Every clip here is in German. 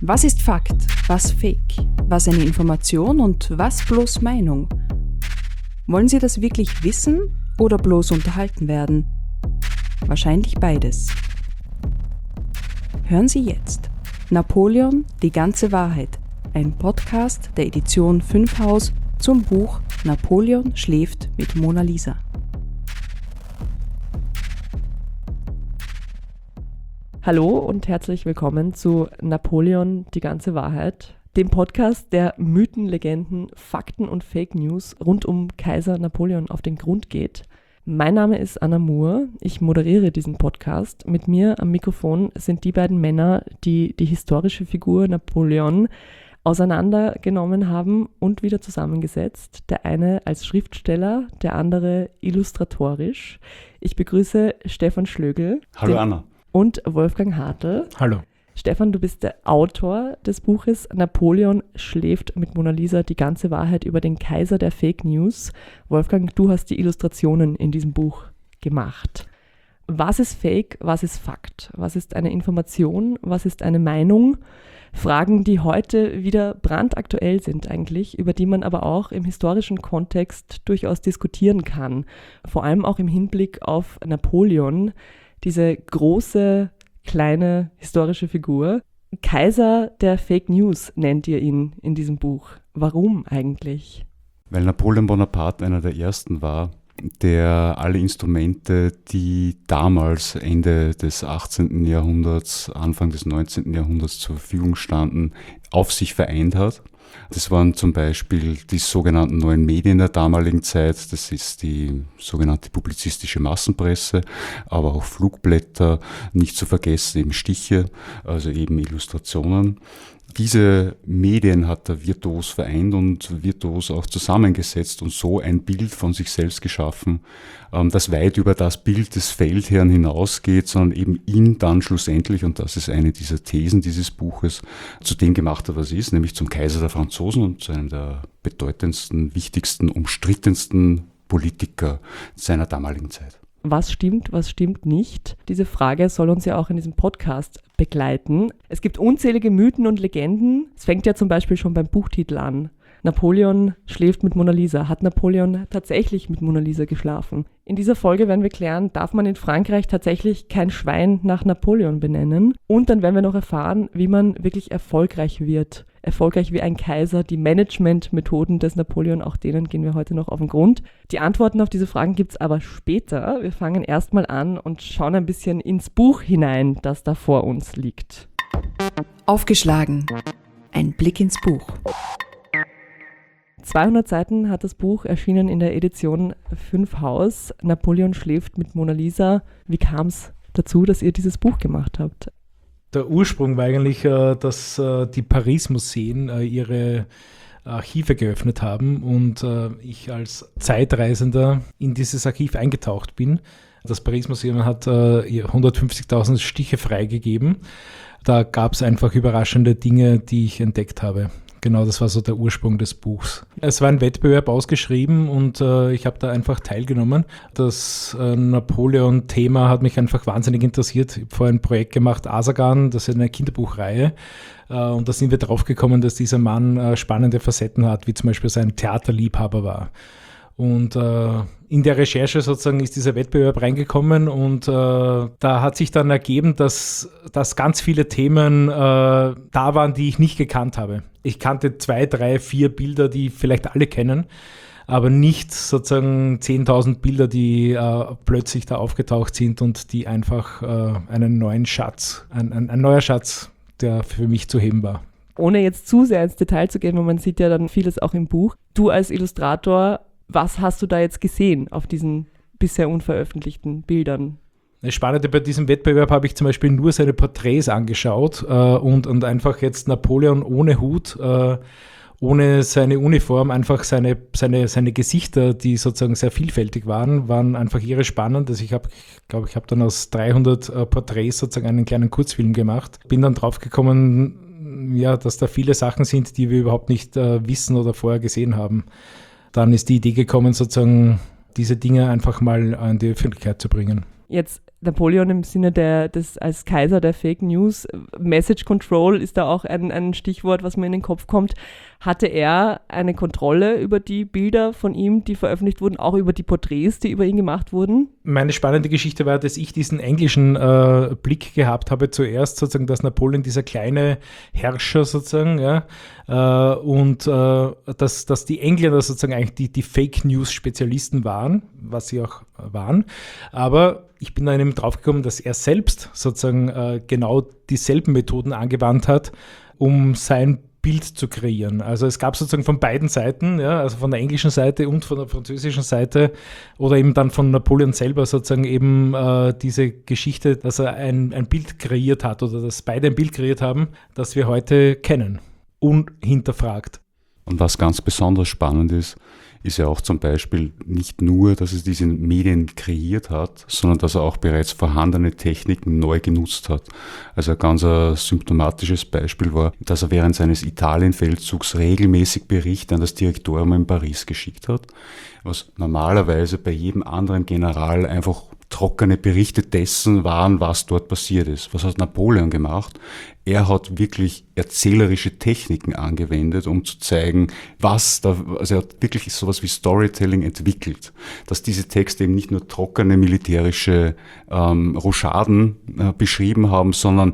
Was ist Fakt, was Fake, was eine Information und was bloß Meinung? Wollen Sie das wirklich wissen oder bloß unterhalten werden? Wahrscheinlich beides. Hören Sie jetzt Napoleon, die ganze Wahrheit, ein Podcast der Edition 5 Haus zum Buch Napoleon schläft mit Mona Lisa. Hallo und herzlich willkommen zu Napoleon, die ganze Wahrheit, dem Podcast, der Mythen, Legenden, Fakten und Fake News rund um Kaiser Napoleon auf den Grund geht. Mein Name ist Anna Moore, ich moderiere diesen Podcast. Mit mir am Mikrofon sind die beiden Männer, die die historische Figur Napoleon auseinandergenommen haben und wieder zusammengesetzt. Der eine als Schriftsteller, der andere illustratorisch. Ich begrüße Stefan Schlögl. Hallo Anna. Und Wolfgang Hartl. Hallo. Stefan, du bist der Autor des Buches Napoleon schläft mit Mona Lisa, die ganze Wahrheit über den Kaiser der Fake News. Wolfgang, du hast die Illustrationen in diesem Buch gemacht. Was ist Fake, was ist Fakt? Was ist eine Information, was ist eine Meinung? Fragen, die heute wieder brandaktuell sind eigentlich, über die man aber auch im historischen Kontext durchaus diskutieren kann. Vor allem auch im Hinblick auf Napoleon, diese große, kleine historische Figur. Kaiser der Fake News nennt ihr ihn in diesem Buch. Warum eigentlich? Weil Napoleon Bonaparte einer der ersten war, der alle Instrumente, die damals Ende des 18. Jahrhunderts, Anfang des 19. Jahrhunderts zur Verfügung standen, auf sich vereint hat. Das waren zum Beispiel die sogenannten neuen Medien der damaligen Zeit, das ist die sogenannte publizistische Massenpresse, aber auch Flugblätter, nicht zu vergessen eben Stiche, also eben Illustrationen. Diese Medien hat er virtuos vereint und virtuos auch zusammengesetzt und so ein Bild von sich selbst geschaffen, das weit über das Bild des Feldherrn hinausgeht, sondern eben ihn dann schlussendlich, und das ist eine dieser Thesen dieses Buches, zu dem gemacht hat, was er ist, nämlich zum Kaiser der Franzosen und zu einem der bedeutendsten, wichtigsten, umstrittensten Politiker seiner damaligen Zeit. Was stimmt nicht? Diese Frage soll uns ja auch in diesem Podcast begleiten. Es gibt unzählige Mythen und Legenden. Es fängt ja zum Beispiel schon beim Buchtitel an. Napoleon schläft mit Mona Lisa. Hat Napoleon tatsächlich mit Mona Lisa geschlafen? In dieser Folge werden wir klären, darf man in Frankreich tatsächlich kein Schwein nach Napoleon benennen? Und dann werden wir noch erfahren, wie man wirklich erfolgreich wird. Erfolgreich wie ein Kaiser, die Managementmethoden des Napoleon, auch denen gehen wir heute noch auf den Grund. Die Antworten auf diese Fragen gibt es aber später. Wir fangen erstmal an und schauen ein bisschen ins Buch hinein, das da vor uns liegt. Aufgeschlagen. Ein Blick ins Buch. 200 Seiten hat das Buch, erschienen in der Edition 5 Haus. Napoleon schläft mit Mona Lisa. Wie kam es dazu, dass ihr dieses Buch gemacht habt? Der Ursprung war eigentlich, dass die Paris-Museen ihre Archive geöffnet haben und ich als Zeitreisender in dieses Archiv eingetaucht bin. Das Paris-Museum hat 150.000 Stiche freigegeben. Da gab es einfach überraschende Dinge, die ich entdeckt habe. Genau, das war so der Ursprung des Buchs. Es war ein Wettbewerb ausgeschrieben und ich habe da einfach teilgenommen. Das Napoleon-Thema hat mich einfach wahnsinnig interessiert. Ich habe vorher ein Projekt gemacht, Asagan, das ist eine Kinderbuchreihe. Und da sind wir drauf gekommen, dass dieser Mann spannende Facetten hat, wie zum Beispiel sein Theaterliebhaber war. Und in der Recherche sozusagen ist dieser Wettbewerb reingekommen und da hat sich dann ergeben, dass ganz viele Themen da waren, die ich nicht gekannt habe. Ich kannte 2, 3, 4 Bilder, die vielleicht alle kennen, aber nicht sozusagen 10.000 Bilder, die plötzlich da aufgetaucht sind und die einfach einen neuen Schatz, ein neuer Schatz, der für mich zu heben war. Ohne jetzt zu sehr ins Detail zu gehen, weil man sieht ja dann vieles auch im Buch. Du als Illustrator, was hast du da jetzt gesehen auf diesen bisher unveröffentlichten Bildern? Das Spannende bei diesem Wettbewerb habe ich zum Beispiel nur seine Porträts angeschaut und einfach jetzt Napoleon ohne Hut, ohne seine Uniform, einfach seine Gesichter, die sozusagen sehr vielfältig waren einfach irre spannend. Also ich habe dann aus 300 Porträts sozusagen einen kleinen Kurzfilm gemacht. Bin dann draufgekommen, ja, dass da viele Sachen sind, die wir überhaupt nicht wissen oder vorher gesehen haben. Dann ist die Idee gekommen, sozusagen diese Dinge einfach mal an die Öffentlichkeit zu bringen. Jetzt Napoleon im Sinne des als Kaiser der Fake News, Message Control ist da auch ein Stichwort, was mir in den Kopf kommt. Hatte er eine Kontrolle über die Bilder von ihm, die veröffentlicht wurden, auch über die Porträts, die über ihn gemacht wurden? Meine spannende Geschichte war, dass ich diesen englischen Blick gehabt habe zuerst, sozusagen, dass Napoleon dieser kleine Herrscher sozusagen, ja, und dass die Engländer sozusagen eigentlich die Fake News Spezialisten waren, was sie auch waren. Aber ich bin dann eben draufgekommen, dass er selbst sozusagen genau dieselben Methoden angewandt hat, um sein Bild zu kreieren. Also es gab sozusagen von beiden Seiten, ja, also von der englischen Seite und von der französischen Seite oder eben dann von Napoleon selber sozusagen eben diese Geschichte, dass er ein Bild kreiert hat oder dass beide ein Bild kreiert haben, das wir heute kennen, unhinterfragt. Und was ganz besonders spannend ist ja auch zum Beispiel nicht nur, dass er diese Medien kreiert hat, sondern dass er auch bereits vorhandene Techniken neu genutzt hat. Also ein ganz symptomatisches Beispiel war, dass er während seines Italienfeldzugs regelmäßig Berichte an das Direktorium in Paris geschickt hat, was normalerweise bei jedem anderen General einfach trockene Berichte dessen waren, was dort passiert ist. Was hat Napoleon gemacht? Er hat wirklich erzählerische Techniken angewendet, um zu zeigen, also er hat wirklich sowas wie Storytelling entwickelt, dass diese Texte eben nicht nur trockene militärische Rochaden beschrieben haben, sondern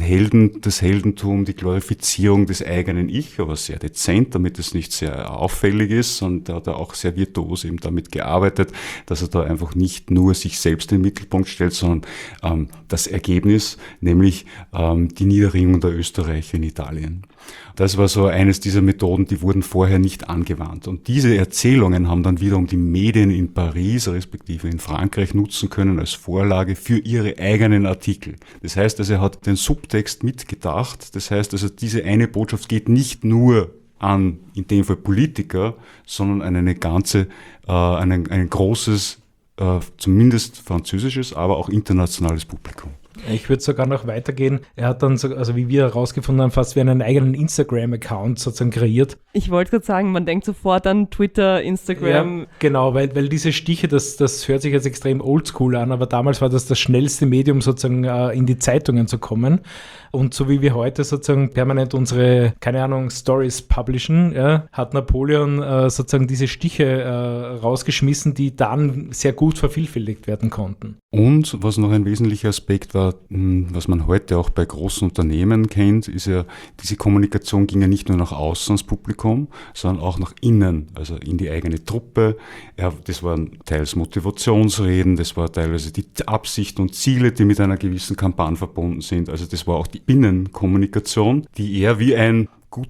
das Heldentum, die Glorifizierung des eigenen Ich, aber sehr dezent, damit es nicht sehr auffällig ist, und da hat er auch sehr virtuos eben damit gearbeitet, dass er da einfach nicht nur sich selbst in den Mittelpunkt stellt, sondern das Ergebnis, nämlich die Niederringung der Österreicher in Italien. Das war so eines dieser Methoden, die wurden vorher nicht angewandt. Und diese Erzählungen haben dann wiederum die Medien in Paris, respektive in Frankreich, nutzen können als Vorlage für ihre eigenen Artikel. Das heißt, also er hat den Subtext mitgedacht. Das heißt, also diese eine Botschaft geht nicht nur an, in dem Fall Politiker, sondern an ein großes, zumindest französisches, aber auch internationales Publikum. Ich würde sogar noch weitergehen. Er hat dann, also wie wir herausgefunden haben, fast wie einen eigenen Instagram-Account sozusagen kreiert. Ich wollte gerade sagen, man denkt sofort an Twitter, Instagram. Ja, genau, weil diese Stiche, das hört sich jetzt extrem oldschool an, aber damals war das schnellste Medium sozusagen in die Zeitungen zu kommen. Und so wie wir heute sozusagen permanent unsere, keine Ahnung, Stories publishen, ja, hat Napoleon sozusagen diese Stiche rausgeschmissen, die dann sehr gut vervielfältigt werden konnten. Und was noch ein wesentlicher Aspekt war, was man heute auch bei großen Unternehmen kennt, ist ja, diese Kommunikation ging ja nicht nur nach außen ans Publikum, sondern auch nach innen, also in die eigene Truppe. Ja, das waren teils Motivationsreden, das war teilweise die Absichten und Ziele, die mit einer gewissen Kampagne verbunden sind. Also das war auch die Innenkommunikation, die er wie ein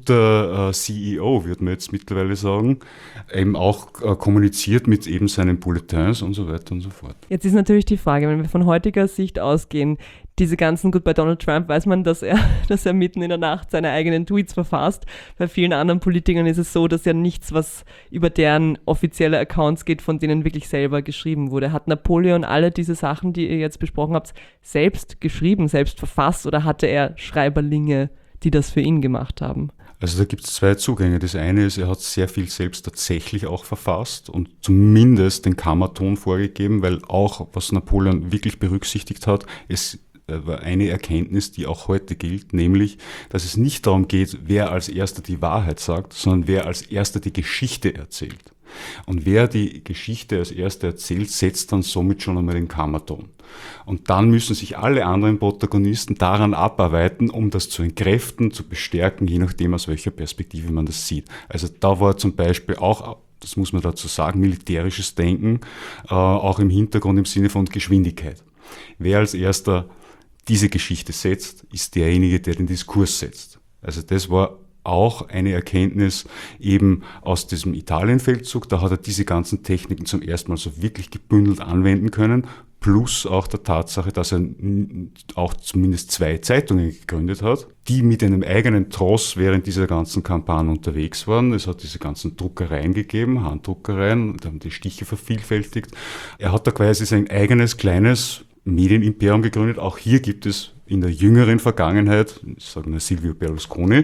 guter CEO, würde man jetzt mittlerweile sagen, eben auch kommuniziert mit eben seinen Bulletins und so weiter und so fort. Jetzt ist natürlich die Frage, wenn wir von heutiger Sicht ausgehen, diese ganzen, gut, bei Donald Trump weiß man, dass er mitten in der Nacht seine eigenen Tweets verfasst. Bei vielen anderen Politikern ist es so, dass ja nichts, was über deren offizielle Accounts geht, von denen wirklich selber geschrieben wurde. Hat Napoleon alle diese Sachen, die ihr jetzt besprochen habt, selbst geschrieben, selbst verfasst, oder hatte er Schreiberlinge, die das für ihn gemacht haben? Also da gibt es zwei Zugänge. Das eine ist, er hat sehr viel selbst tatsächlich auch verfasst und zumindest den Kammerton vorgegeben, weil auch, was Napoleon wirklich berücksichtigt hat, es war eine Erkenntnis, die auch heute gilt, nämlich, dass es nicht darum geht, wer als Erster die Wahrheit sagt, sondern wer als Erster die Geschichte erzählt. Und wer die Geschichte als Erster erzählt, setzt dann somit schon einmal den Kammerton. Und dann müssen sich alle anderen Protagonisten daran abarbeiten, um das zu entkräften, zu bestärken, je nachdem, aus welcher Perspektive man das sieht. Also da war zum Beispiel auch, das muss man dazu sagen, militärisches Denken, auch im Hintergrund im Sinne von Geschwindigkeit. Wer als Erster diese Geschichte setzt, ist derjenige, der den Diskurs setzt. Also das war auch eine Erkenntnis eben aus diesem Italienfeldzug. Da hat er diese ganzen Techniken zum ersten Mal so wirklich gebündelt anwenden können, plus auch der Tatsache, dass er auch zumindest 2 Zeitungen gegründet hat, die mit einem eigenen Tross während dieser ganzen Kampagne unterwegs waren. Es hat diese ganzen Druckereien gegeben, Handdruckereien, da haben die Stiche vervielfältigt. Er hat da quasi sein eigenes kleines Medienimperium gegründet. Auch hier gibt es in der jüngeren Vergangenheit, ich sage nur Silvio Berlusconi,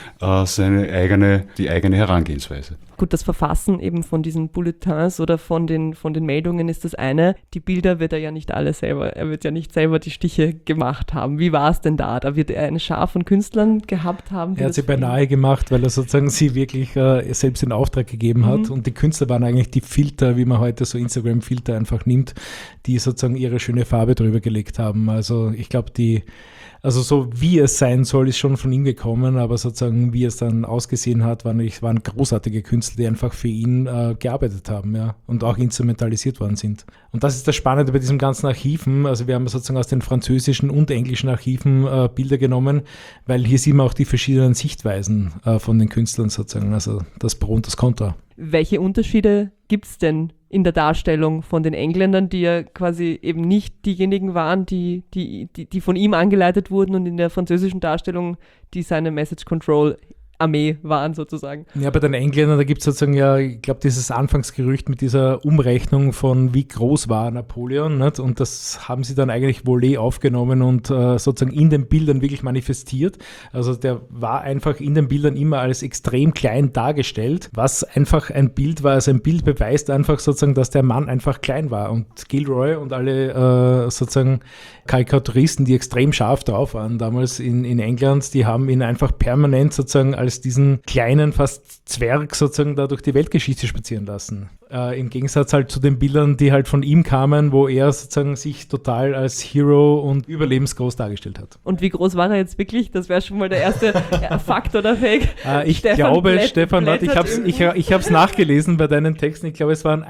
die eigene Herangehensweise. Gut, das Verfassen eben von diesen Bulletins oder von den Meldungen ist das eine. Die Bilder wird er ja nicht alle selber, er wird ja nicht selber die Stiche gemacht haben. Wie war es denn da? Da wird er eine Schar von Künstlern gehabt haben. Er hat sie beinahe gemacht, weil er sozusagen sie wirklich selbst in Auftrag gegeben hat. Und die Künstler waren eigentlich die Filter, wie man heute so Instagram-Filter einfach nimmt, die sozusagen ihre schöne Farbe drüber gelegt haben. Also ich glaube, also so wie es sein soll, ist schon von ihm gekommen, aber sozusagen wie es dann ausgesehen hat, waren großartige Künstler, die einfach für ihn gearbeitet haben, ja, und auch instrumentalisiert worden sind. Und das ist das Spannende bei diesem ganzen Archiven. Also wir haben sozusagen aus den französischen und englischen Archiven Bilder genommen, weil hier sieht man auch die verschiedenen Sichtweisen von den Künstlern sozusagen, also das Pro und das Contra. Welche Unterschiede gibt es denn in der Darstellung von den Engländern, die ja quasi eben nicht diejenigen waren, die von ihm angeleitet wurden, und in der französischen Darstellung, die seine Message Control Armee waren sozusagen? Ja, bei den Engländern, da gibt es sozusagen ja, ich glaube, dieses Anfangsgerücht mit dieser Umrechnung von wie groß war Napoleon, nicht? Und das haben sie dann eigentlich volé aufgenommen und sozusagen in den Bildern wirklich manifestiert. Also der war einfach in den Bildern immer als extrem klein dargestellt, was einfach ein Bild war. Also ein Bild beweist einfach sozusagen, dass der Mann einfach klein war. Und Gilroy und alle sozusagen Karikaturisten, die extrem scharf drauf waren damals in England, die haben ihn einfach permanent sozusagen als diesen kleinen, fast Zwerg sozusagen da durch die Weltgeschichte spazieren lassen. Im Gegensatz halt zu den Bildern, die halt von ihm kamen, wo er sozusagen sich total als Hero und überlebensgroß dargestellt hat. Und wie groß war er jetzt wirklich? Das wäre schon mal der erste Fakt oder Fake. Ich glaube, Stefan, ich habe es nachgelesen bei deinen Texten. Ich glaube, es waren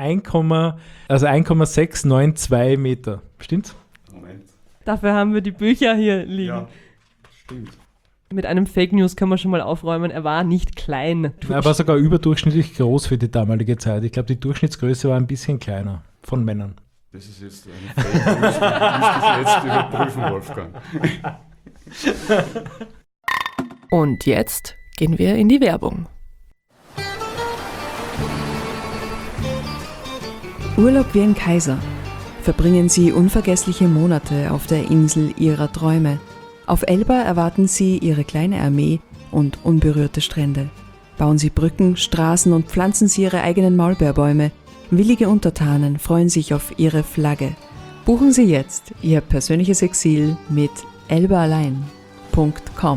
1,692 Meter. Stimmt's? Moment. Dafür haben wir die Bücher hier liegen. Ja, stimmt. Mit einem Fake News kann man schon mal aufräumen, er war nicht klein. Er war sogar überdurchschnittlich groß für die damalige Zeit. Ich glaube, die Durchschnittsgröße war ein bisschen kleiner von Männern. Das ist jetzt eine Fake News, du musst das jetzt überprüfen, Wolfgang. Und jetzt gehen wir in die Werbung. Urlaub wie ein Kaiser. Verbringen Sie unvergessliche Monate auf der Insel Ihrer Träume. Auf Elba erwarten Sie Ihre kleine Armee und unberührte Strände. Bauen Sie Brücken, Straßen und pflanzen Sie Ihre eigenen Maulbeerbäume. Willige Untertanen freuen sich auf Ihre Flagge. Buchen Sie jetzt Ihr persönliches Exil mit elbaalein.com.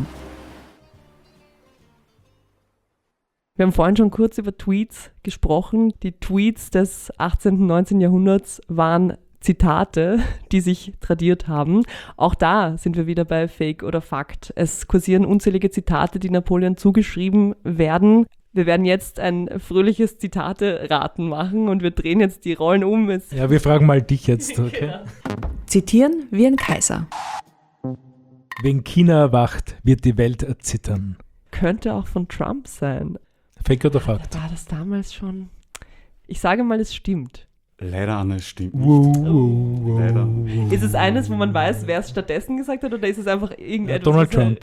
Wir haben vorhin schon kurz über Tweets gesprochen. Die Tweets des 18. und 19. Jahrhunderts waren Zitate, die sich tradiert haben. Auch da sind wir wieder bei Fake oder Fakt. Es kursieren unzählige Zitate, die Napoleon zugeschrieben werden. Wir werden jetzt ein fröhliches Zitate-Raten machen und wir drehen jetzt die Rollen um. Ja, wir fragen mal dich jetzt, okay? Ja. Zitieren wie ein Kaiser. Wenn China erwacht, wird die Welt erzittern. Könnte auch von Trump sein. Fake oder Fakt? War das damals schon? Ich sage mal, es stimmt. Leider, Anne, es stimmt nicht. Leider. Ist es eines, wo man weiß, wer es stattdessen gesagt hat, oder ist es einfach irgendetwas? Donald Trump.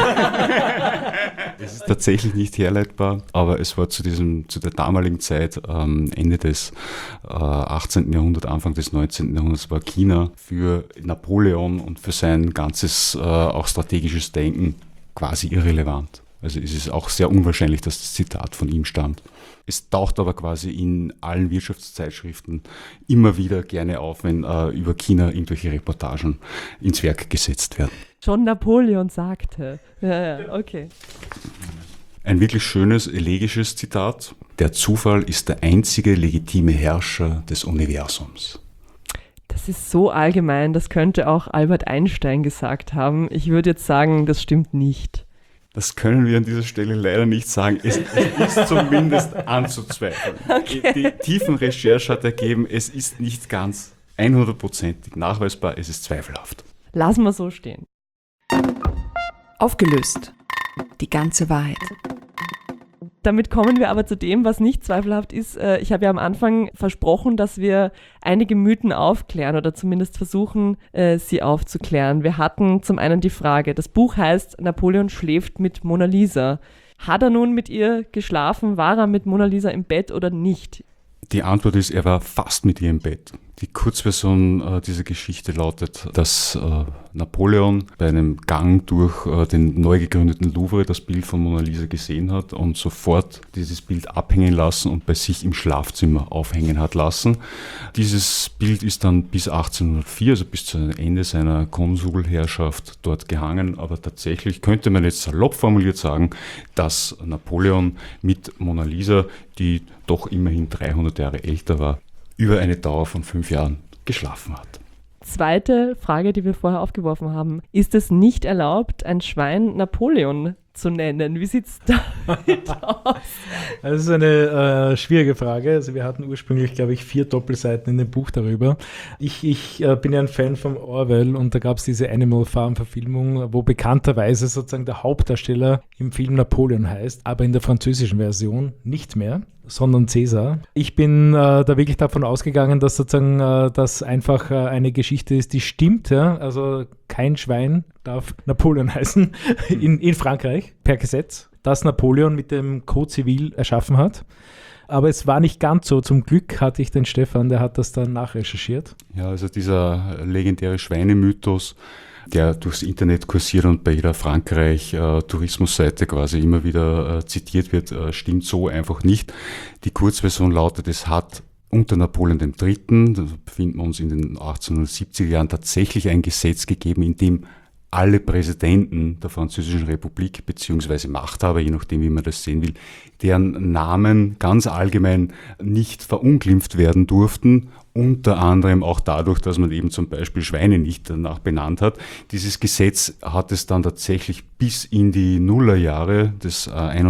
Es ist tatsächlich nicht herleitbar, aber es war zu der damaligen Zeit, Ende des 18. Jahrhunderts, Anfang des 19. Jahrhunderts, war China für Napoleon und für sein ganzes auch strategisches Denken quasi irrelevant. Also es ist auch sehr unwahrscheinlich, dass das Zitat von ihm stammt. Es taucht aber quasi in allen Wirtschaftszeitschriften immer wieder gerne auf, wenn über China irgendwelche Reportagen ins Werk gesetzt werden. Schon Napoleon sagte. Ja, okay. Ein wirklich schönes, elegisches Zitat. Der Zufall ist der einzige legitime Herrscher des Universums. Das ist so allgemein, das könnte auch Albert Einstein gesagt haben. Ich würde jetzt sagen, das stimmt nicht. Das können wir an dieser Stelle leider nicht sagen. Es ist zumindest anzuzweifeln. Okay. Die tiefen Recherche hat ergeben, es ist nicht ganz 100%ig nachweisbar, es ist zweifelhaft. Lassen wir so stehen. Aufgelöst. Die ganze Wahrheit. Damit kommen wir aber zu dem, was nicht zweifelhaft ist. Ich habe ja am Anfang versprochen, dass wir einige Mythen aufklären oder zumindest versuchen, sie aufzuklären. Wir hatten zum einen die Frage, das Buch heißt Napoleon schläft mit Mona Lisa. Hat er nun mit ihr geschlafen? War er mit Mona Lisa im Bett oder nicht? Die Antwort ist, er war fast mit ihr im Bett. Die Kurzversion dieser Geschichte lautet, dass Napoleon bei einem Gang durch den neu gegründeten Louvre das Bild von Mona Lisa gesehen hat und sofort dieses Bild abhängen lassen und bei sich im Schlafzimmer aufhängen hat lassen. Dieses Bild ist dann bis 1804, also bis zum Ende seiner Konsulherrschaft dort gehangen, aber tatsächlich könnte man jetzt salopp formuliert sagen, dass Napoleon mit Mona Lisa, die doch immerhin 300 Jahre älter war, über eine Dauer von 5 Jahren geschlafen hat. Zweite Frage, die wir vorher aufgeworfen haben. Ist es nicht erlaubt, ein Schwein Napoleon zu nennen? Wie sieht es damit aus? Das ist eine schwierige Frage. Also wir hatten ursprünglich, glaube ich, 4 Doppelseiten in dem Buch darüber. Ich bin ja ein Fan von Orwell und da gab es diese Animal Farm Verfilmung, wo bekannterweise sozusagen der Hauptdarsteller im Film Napoleon heißt, aber in der französischen Version nicht mehr, sondern Cäsar. Ich bin da wirklich davon ausgegangen, dass sozusagen das einfach eine Geschichte ist, die stimmt. Ja? Also kein Schwein darf Napoleon heißen in Frankreich per Gesetz, das Napoleon mit dem Code Civil erschaffen hat. Aber es war nicht ganz so. Zum Glück hatte ich den Stefan, der hat das dann nachrecherchiert. Ja, also dieser legendäre Schweinemythos, der durchs Internet kursiert und bei jeder Frankreich-Tourismusseite quasi immer wieder zitiert wird, stimmt so einfach nicht. Die Kurzversion lautet, es hat unter Napoleon III., da befinden wir uns in den 1870er Jahren, tatsächlich ein Gesetz gegeben, in dem alle Präsidenten der Französischen Republik bzw. Machthaber, je nachdem wie man das sehen will, deren Namen ganz allgemein nicht verunglimpft werden durften, unter anderem auch dadurch, dass man eben zum Beispiel Schweine nicht danach benannt hat. Dieses Gesetz hat es dann tatsächlich bis in die Nullerjahre des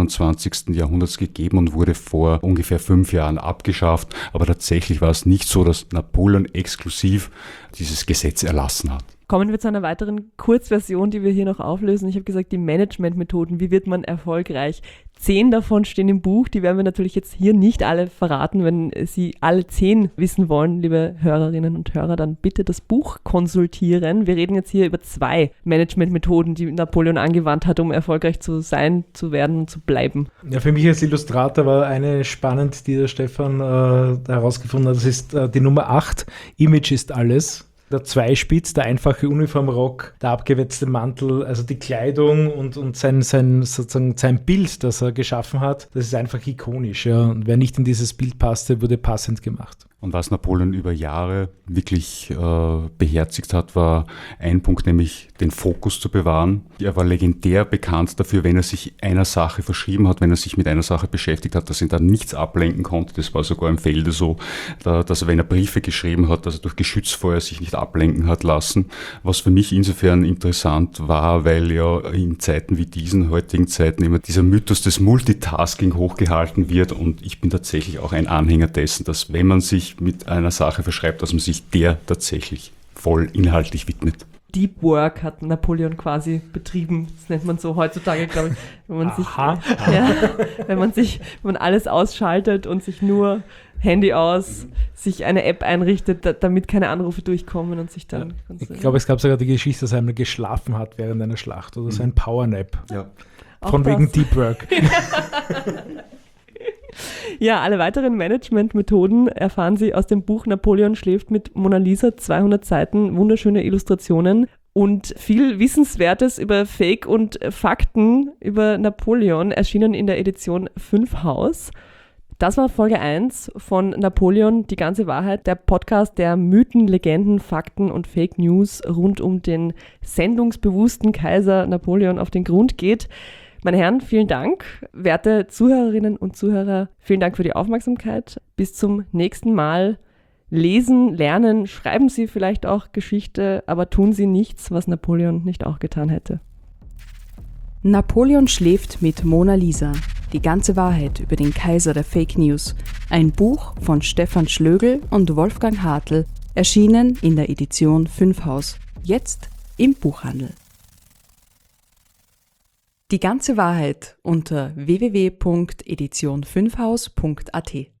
21. Jahrhunderts gegeben und wurde vor ungefähr 5 Jahren abgeschafft. Aber tatsächlich war es nicht so, dass Napoleon exklusiv dieses Gesetz erlassen hat. Kommen wir zu einer weiteren Kurzversion, die wir hier noch auflösen. Ich habe gesagt, die Managementmethoden, wie wird man erfolgreich? 10 davon stehen im Buch, die werden wir natürlich jetzt hier nicht alle verraten. Wenn Sie alle 10 wissen wollen, liebe Hörerinnen und Hörer, dann bitte das Buch konsultieren. Wir reden jetzt hier über 2 Managementmethoden, die Napoleon angewandt hat, um erfolgreich zu sein, zu werden und zu bleiben. Ja, für mich als Illustrator war eine spannend, die der Stefan herausgefunden hat. Das ist die Nummer 8, Image ist alles. Der Zweispitz, der einfache Uniformrock, der abgewetzte Mantel, also die Kleidung und sein Bild, das er geschaffen hat, das ist einfach ikonisch. Ja. Und wer nicht in dieses Bild passte, wurde passend gemacht. Und was Napoleon über Jahre wirklich beherzigt hat, war ein Punkt, nämlich den Fokus zu bewahren. Er war legendär bekannt dafür, wenn er sich einer Sache verschrieben hat, wenn er sich mit einer Sache beschäftigt hat, dass ihn dann nichts ablenken konnte. Das war sogar im Felde so, dass er, wenn er Briefe geschrieben hat, dass er durch Geschützfeuer sich nicht ablenken hat lassen. Was für mich insofern interessant war, weil ja in Zeiten wie diesen, heutigen Zeiten, immer dieser Mythos des Multitasking hochgehalten wird. Und ich bin tatsächlich auch ein Anhänger dessen, dass wenn man sich mit einer Sache verschreibt, dass man sich der tatsächlich voll inhaltlich widmet. Deep Work hat Napoleon quasi betrieben. Das nennt man so heutzutage, glaube ich, wenn man wenn man alles ausschaltet und sich nur Handy aus, sich eine App einrichtet, damit keine Anrufe durchkommen und sich dann... Ich glaube, es gab sogar die Geschichte, dass er einmal geschlafen hat während einer Schlacht oder so ein Powernap. Ja. Von wegen Deep Work. Ja, alle weiteren Managementmethoden erfahren Sie aus dem Buch Napoleon schläft mit Mona Lisa, 200 Seiten, wunderschöne Illustrationen und viel Wissenswertes über Fake und Fakten über Napoleon, erschienen in der Edition 5 Haus. Das war Folge 1 von Napoleon, die ganze Wahrheit, der Podcast, der Mythen, Legenden, Fakten und Fake News rund um den sendungsbewussten Kaiser Napoleon auf den Grund geht. Meine Herren, vielen Dank. Werte Zuhörerinnen und Zuhörer, vielen Dank für die Aufmerksamkeit. Bis zum nächsten Mal. Lesen, lernen, schreiben Sie vielleicht auch Geschichte, aber tun Sie nichts, was Napoleon nicht auch getan hätte. Napoleon schläft mit Mona Lisa. Die ganze Wahrheit über den Kaiser der Fake News. Ein Buch von Stefan Schlögl und Wolfgang Hartl, erschienen in der Edition 5 Haus. Jetzt im Buchhandel. Die ganze Wahrheit unter www.edition5haus.at